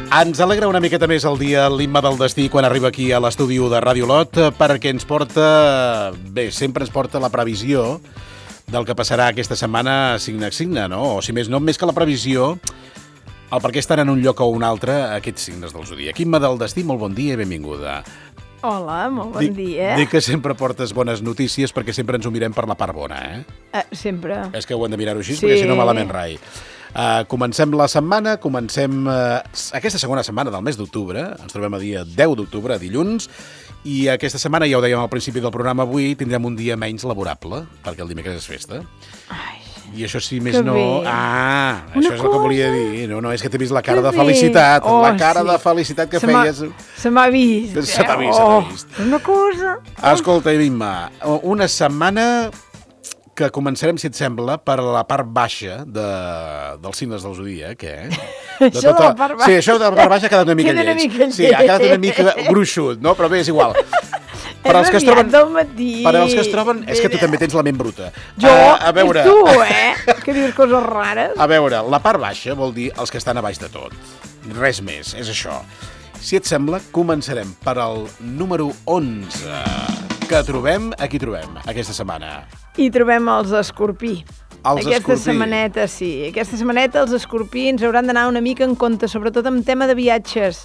Ens alegra una miqueta més el dia l'Imma del Destí quan arriba aquí a l'estudi de Ràdio Lot, perquè ens porta, sempre ens porta la previsió del que passarà aquesta setmana signe a signe, no? O si més no, més que la previsió, el per què estan en un lloc o un altre aquests signes del zodíac. Imma del Destí, molt bon dia i benvinguda. Hola, molt bon dia. Dic que sempre portes bones notícies perquè sempre ens ho mirem per la part bona, Sempre. És que ho hem de mirar-ho així, perquè si no malament rai. Comencem la setmana, aquesta segona setmana del mes d'octubre, ens trobem a dia 10 d'octubre, dilluns, i aquesta setmana, ja ho dèiem al principi del programa, avui tindrem un dia menys laborable, perquè el dimecres és festa. Ai, i això sí, més no... bé. Això és el que volia dir. No, és que t'he vist la cara de felicitat, la cara de felicitat que feies. Se m'ha vist. Se t'ha vist. Una cosa... Escolta, Imma, una setmana que començarem, si et sembla, per la part baixa dels signes del zodíac, Això de la part baixa... Sí, això de la part baixa ha quedat una mica lleig. Sí, ha quedat una mica gruixut, no? Però bé, és igual. Per als que es troben... Per als que es troben... És que tu també tens la ment bruta. Jo? És tu, que dius coses rares. A veure, la part baixa vol dir els que estan a baix de tot. Res més, és això. Si et sembla, començarem per al número 11, que trobem... Aquí trobem, aquesta setmana. I trobem els escorpí. Aquesta setmaneta, sí. Aquesta setmaneta els escorpins hauran d'anar una mica en compte, sobretot en tema de viatges,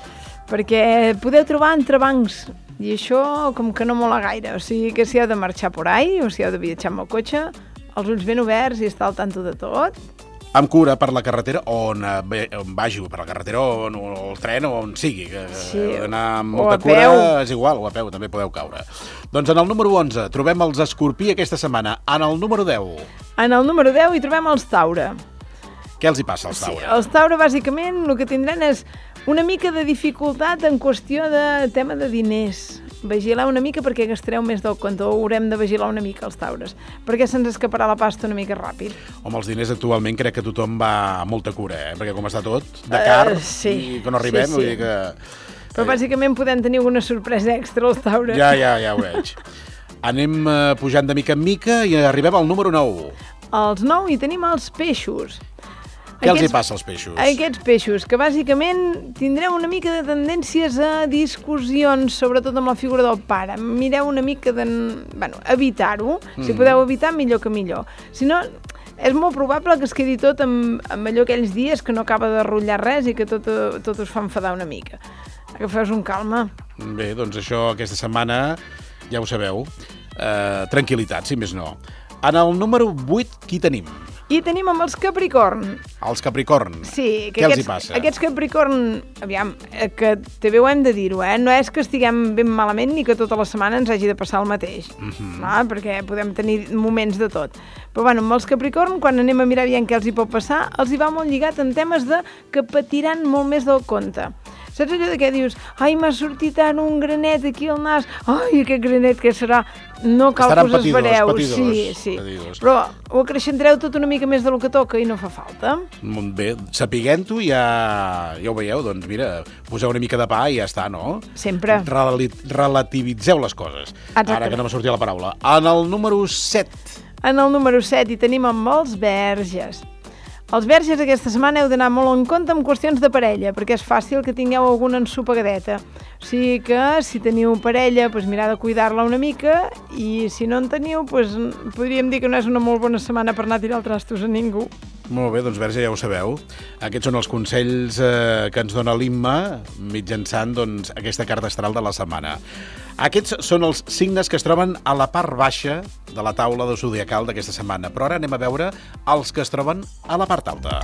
perquè podeu trobar entrebancs, i això com que no mola gaire. O sigui que si heu de marxar por ahí, o si heu de viatjar amb el cotxe, els ulls ben oberts i estar al tanto de tot. Amb cura per la carretera on vagi, per la carretera o el tren o on sigui. Sí. Anar amb molta cura és igual, o a peu també podeu caure. Doncs en el número 11 trobem els escorpí aquesta setmana. En el número 10. En el número 10 hi trobem els taure. Què els hi passa als taure? Sí, els taure bàsicament el que tindran és una mica de dificultat en qüestió de tema de diners. Vigilar una mica perquè gastareu més del compte, o haurem de vigilar una mica els taures, perquè se'ns escaparà la pasta una mica ràpid. Home, els diners actualment crec que tothom va amb molta cura, perquè com està tot, de car, i que no arribem, vull dir que... Però bàsicament podem tenir alguna sorpresa extra als taures. Ja ho veig. Anem pujant de mica en mica i arribem al número 9. Als 9 hi tenim els peixos. Què els hi passa als peixos? Aquests peixos, que bàsicament tindreu una mica de tendències a discussions, sobretot amb la figura del pare. Mireu una mica de... evitar-ho. Si podeu evitar, millor que millor. Si no, és molt probable que es quedi tot amb allò aquells dies que no acaba de rotllar res i que tot us fa enfadar una mica. Agafeu-vos un calma. Bé, doncs això aquesta setmana, ja ho sabeu, tranquil·litat, si més no. En el número 8, qui tenim? I tenim amb els Capricorn. Els Capricorn? Sí. Què els hi passa? Aquests Capricorn, aviam, que també ho hem de dir-ho, no és que estiguem ben malament ni que tota la setmana ens hagi de passar el mateix, perquè podem tenir moments de tot. Però amb els Capricorn, quan anem a mirar aviam què els hi pot passar, els hi va molt lligat en temes de que patiran molt més del compte. Saps allò de què dius, ai, m'ha sortit ara un granet aquí al nas, ai, aquest granet què serà? No cal que us espereu. Sí. Però ho acreixentareu tot una mica més del que toca i no fa falta. Bé, sapiguent-ho ja ho veieu, doncs mira, poseu una mica de pa i ja està, no? Sempre. Relativitzeu les coses. Exacte. Ara que no m'ha sortit la paraula. En el número 7. En el número 7 hi tenim amb els verges. Els verges aquesta setmana heu d'anar molt en compte amb qüestions de parella, perquè és fàcil que tingueu alguna ensopegadeta. O sigui que si teniu parella, mirar de cuidar-la una mica, i si no en teniu, podríem dir que no és una molt bona setmana per anar a tirar els trastos a ningú. Molt bé, doncs Verge, ja ho sabeu. Aquests són els consells que ens dona l'Imma mitjançant aquesta carta astral de la setmana. Aquests són els signes que es troben a la part baixa de la taula de zodiacal d'aquesta setmana. Però ara anem a veure els que es troben a la part alta.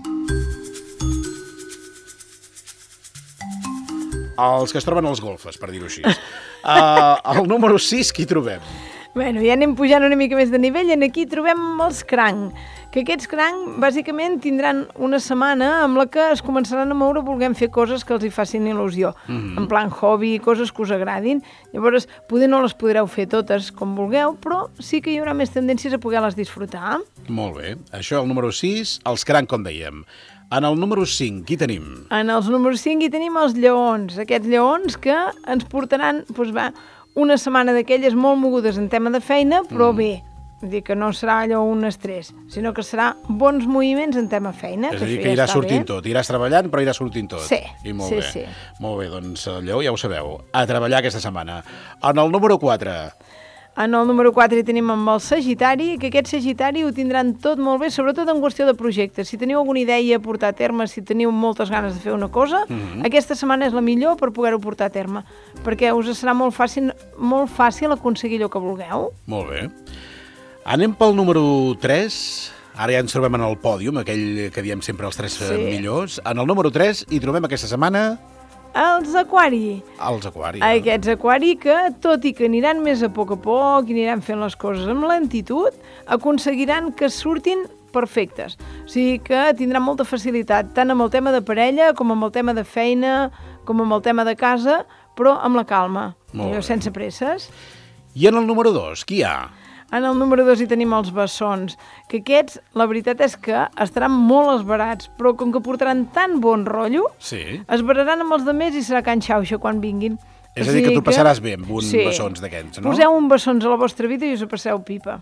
Els que es troben als golfes, per dir-ho així. El número 6, qui trobem? Ja anem pujant una mica més de nivell, i aquí trobem els cranc, que aquests cranc bàsicament tindran una setmana amb la que es començaran a moure volent fer coses que els hi facin il·lusió, en plan hobby, coses que us agradin. Llavors, poder no les podreu fer totes com vulgueu, però sí que hi haurà més tendències a poder-les disfrutar. Molt bé, això el número 6, els cranc, com dèiem. En el número 5, qui tenim? En els números 5 hi tenim els lleons, aquests lleons que ens portaran, una setmana d'aquelles molt mogudes en tema de feina, però bé, Vull dir que no serà allò un estrès, sinó que serà bons moviments en tema feina. És a dir, que irà sortint tot. Iràs treballant, però irà sortint tot. Sí, I molt bé. sí. Molt bé, doncs allò ja ho sabeu. A treballar aquesta setmana. En el número 4. En el número 4 hi tenim amb el Sagitari, que aquest Sagitari ho tindran tot molt bé, sobretot en qüestió de projectes. Si teniu alguna idea a portar a terme, si teniu moltes ganes de fer una cosa, aquesta setmana és la millor per poder-ho portar a terme, perquè us serà molt fàcil aconseguir allò que vulgueu. Molt bé. Anem pel número 3. Ara ja ens trobem en el pòdium, aquell que diem sempre els 3 millors. En el número 3 hi trobem aquesta setmana... Els Aquari. Els Aquari. Aquests Aquari que, tot i que aniran més a poc, i aniran fent les coses amb lentitud, aconseguiran que surtin perfectes. O sigui que tindran molta facilitat, tant amb el tema de parella, com amb el tema de feina, com amb el tema de casa, però amb la calma, sense presses. I en el número 2, qui hi ha? En el número 2 hi tenim els bessons, que aquests, la veritat és que estaran molt esbarats, però com que portaran tan bon rotllo, esbararan amb els altres i serà can xauxa quan vinguin. És a dir, que tu passaràs bé amb un bessons d'aquests, no? Poseu un bessons a la vostra vida i us ho passeu pipa.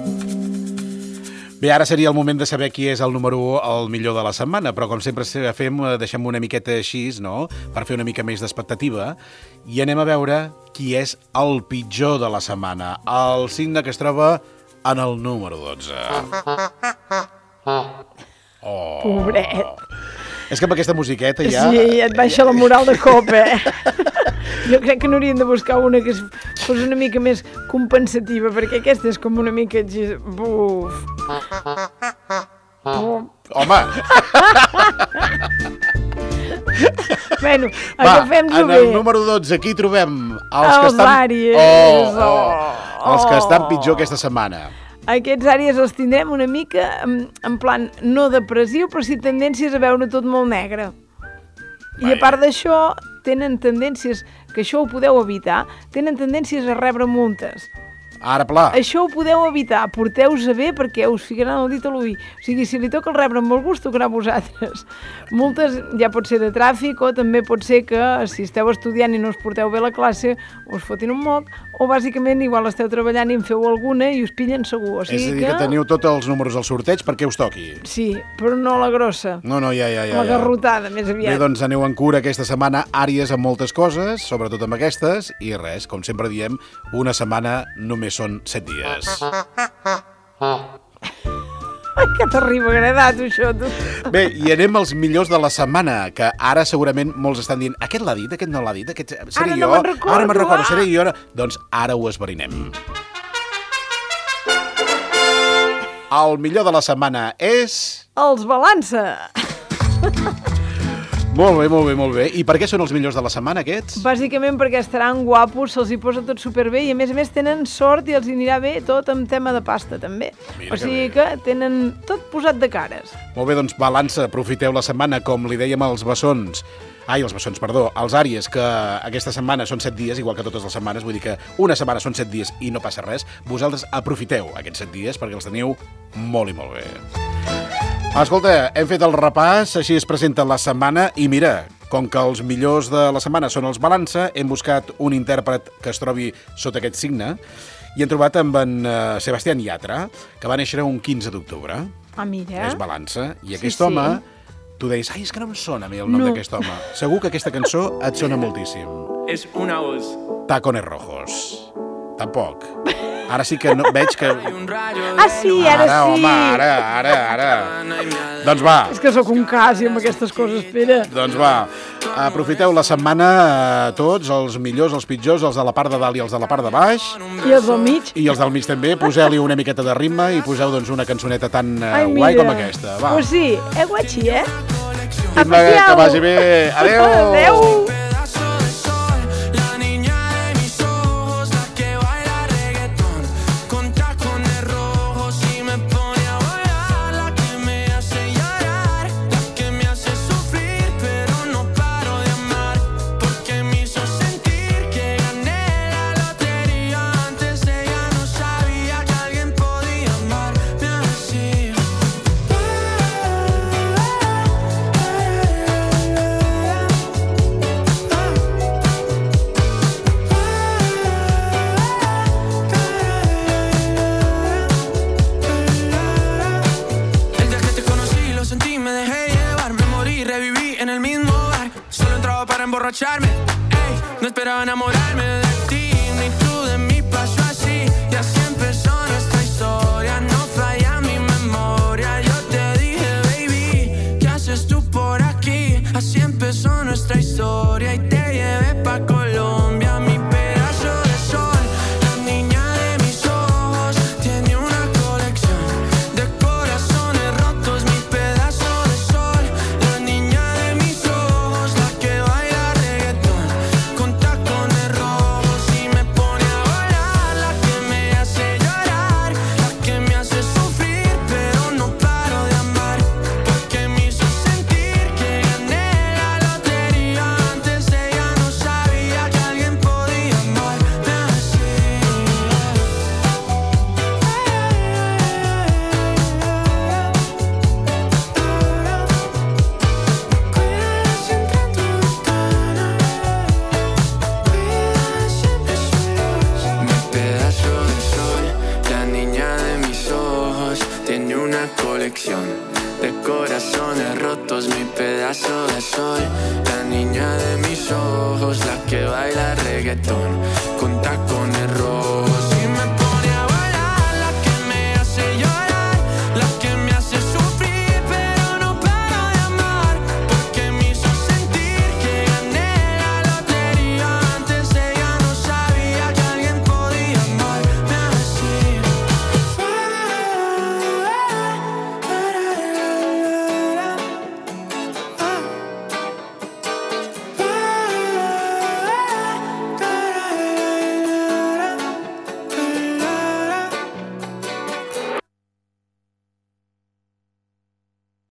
Bé, ara seria el moment de saber qui és el número 1, el millor de la setmana, però com sempre fem, deixem una miqueta així, no?, per fer una mica més d'expectativa, i anem a veure qui és el pitjor de la setmana, el signe que es troba en el número 12. Oh. Pobret. És que amb aquesta musiqueta ja... Sí, et baixa la moral de cop, Jo crec que n'hauríem de buscar una que fos una mica més compensativa, perquè aquesta és com una mica... Buf. Home! Bueno, agafem-nos bé. En el número 12, aquí trobem els Àries. Els que estan pitjor aquesta setmana. Aquests Àries els tindrem una mica en plan no depressiu, però sí tendències a veure tot molt negre. I a part d'això, tenen tendències, que això ho podeu evitar, tenen tendències a rebre multes. Ara, pla. Això ho podeu evitar, porteu-se bé perquè us ficaran el dit a l'ull. O sigui, si li toca el rebre amb molt gust, tocarà a vosaltres. Multes ja pot ser de tràfic o també pot ser que si esteu estudiant i no us porteu bé a la classe, us fotin un moc, o bàsicament igual esteu treballant i en feu alguna i us pillen segur. O sigui és a dir, que teniu tots els números al sorteig perquè us toqui. Sí, però no la grossa. No, ja. La garrotada, més aviat. Bé, doncs aneu en cura aquesta setmana, Àries amb moltes coses, sobretot amb aquestes, i res, com sempre diem, una setmana només són 7 dies. Ai, que t'arriba agradat, això, tu. Bé, i anem als millors de la setmana, que ara segurament molts estan dient aquest l'ha dit, aquest no l'ha dit, aquest seré jo, ara me'n recordo, seré jo. Doncs ara ho esverinem. El millor de la setmana és... Els Balança. Molt bé. I per què són els millors de la setmana, aquests? Bàsicament perquè estaran guapos, se'ls hi posa tot superbé i a més tenen sort i els anirà bé tot amb tema de pasta, també. O sigui que tenen tot posat de cares. Molt bé, doncs Balança, aprofiteu la setmana, com li dèiem als bessons. Els Àries, que aquesta setmana són 7 dies, igual que totes les setmanes, vull dir que una setmana són 7 dies i no passa res. Vosaltres aprofiteu aquests 7 dies perquè els teniu molt i molt bé. Escolta, hem fet el repàs, així es presenta la setmana i mira, com que els millors de la setmana són els Balança, hem buscat un intèrpret que es trobi sota aquest signe i hem trobat amb en Sebastián Yatra, que va néixer un 15 d'octubre. Ah, mira. És Balança. I aquest home, tu deies, ai, és que no em sona a mi el nom d'aquest home. Segur que aquesta cançó et sona moltíssim. És una voz. Tacones Rojos. Tampoc. Ara sí que no, veig que... Ah, sí, ara sí. Home, ara. Doncs va. És que sóc un cas i amb aquestes coses, Pere. Doncs va, aprofiteu la setmana tots, els millors, els pitjors, els de la part de dalt i els de la part de baix. I els del mig. I els del mig també. Poseu-li una miqueta de ritme i poseu doncs una cançoneta tan guai com aquesta. Va. Pues sí, guachi, Que vagi bé. Adéu. Adéu. reviví en el mismo bar. Solo entraba para emborracharme. Ey, no esperaba enamorarme de ti, ni tú de mí. Pasó así y así empezó nuestra historia. No falla mi memoria. Yo te dije, baby, ¿qué haces tú por aquí? Así empezó nuestra historia y te llevé pa' Colombia, mi pedazo de sol. La niña de mis ojos tiene una colección de corazones rotos, mi pedazo de sol. La niña de mis ojos, la que baila reggaetón con tacones rojos y me pone a volar. La que me hace llorar, la que me hace sufrir, pero no paro de amar, porque me hizo sentir que gané la lotería. Antes de ella no sabía que alguien podía amarme así. Cuida siempre tu ventana, cuida siempre su luz. Mi pedazo de sol, la niña de mis ojos, tiene una colección de corazones rotos, mi pedazo de sol. La niña de mis ojos, la que baila reggaetón con tacones rojos.